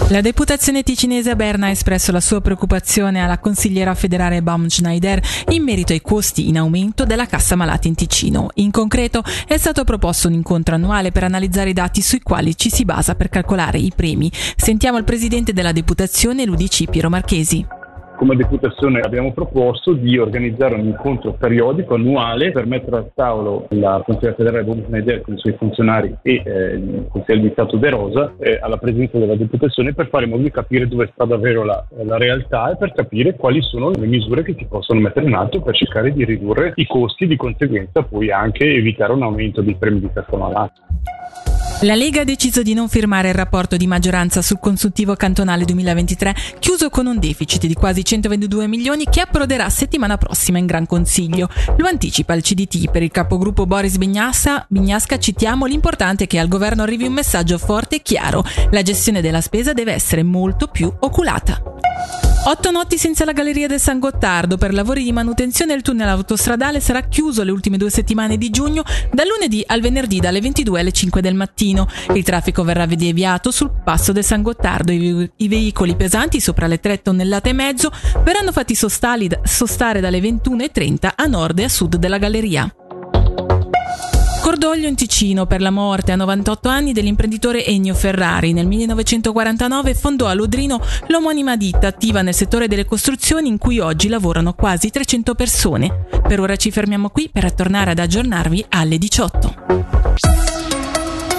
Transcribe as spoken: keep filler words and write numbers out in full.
La deputazione ticinese a Berna ha espresso la sua preoccupazione alla consigliera federale Baumschneider in merito ai costi in aumento della cassa malati in Ticino. In concreto è stato proposto un incontro annuale per analizzare i dati sui quali ci si basa per calcolare i premi. Sentiamo il presidente della deputazione, l'U D C Piero Marchesi. Come deputazione abbiamo proposto di organizzare un incontro periodico annuale per mettere a tavolo la consigliera federale Baumschneider con i suoi funzionari e eh, il consigliere di Stato De Rosa eh, alla presenza della deputazione, per fare in modo di capire dove sta davvero la, la realtà e per capire quali sono le misure che si possono mettere in atto per cercare di ridurre i costi e di conseguenza poi anche evitare un aumento dei premi di cassa malati. La Lega ha deciso di non firmare il rapporto di maggioranza sul consuntivo cantonale duemilaventitré, chiuso con un deficit di quasi centoventidue milioni che approderà settimana prossima in Gran Consiglio. Lo anticipa il C D T. Per il capogruppo Boris Bignasca, Bignasca citiamo: l'importante è che al governo arrivi un messaggio forte e chiaro. La gestione della spesa deve essere molto più oculata. Otto notti senza la galleria del San Gottardo. Per lavori di manutenzione il tunnel autostradale sarà chiuso le ultime due settimane di giugno, dal lunedì al venerdì dalle ventidue alle cinque del mattino. Il traffico verrà deviato sul passo del San Gottardo. I, i veicoli pesanti sopra le tre tonnellate e mezzo verranno fatti sostali, sostare dalle ventuno e trenta a nord e a sud della galleria. Cordoglio in Ticino per la morte a novantotto anni dell'imprenditore Ennio Ferrari. Nel millenovecentoquarantanove fondò a Lodrino l'omonima ditta attiva nel settore delle costruzioni, in cui oggi lavorano quasi trecento persone. Per ora ci fermiamo qui per tornare ad aggiornarvi alle diciotto.